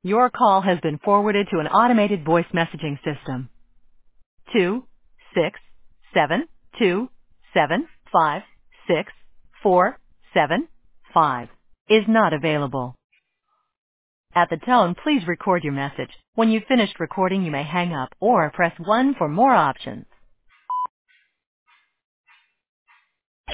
Your call has been forwarded to an automated voice messaging system. 26727564755 is not available. At the tone, please record your message. When you've finished recording, you may hang up or press 1 for more options.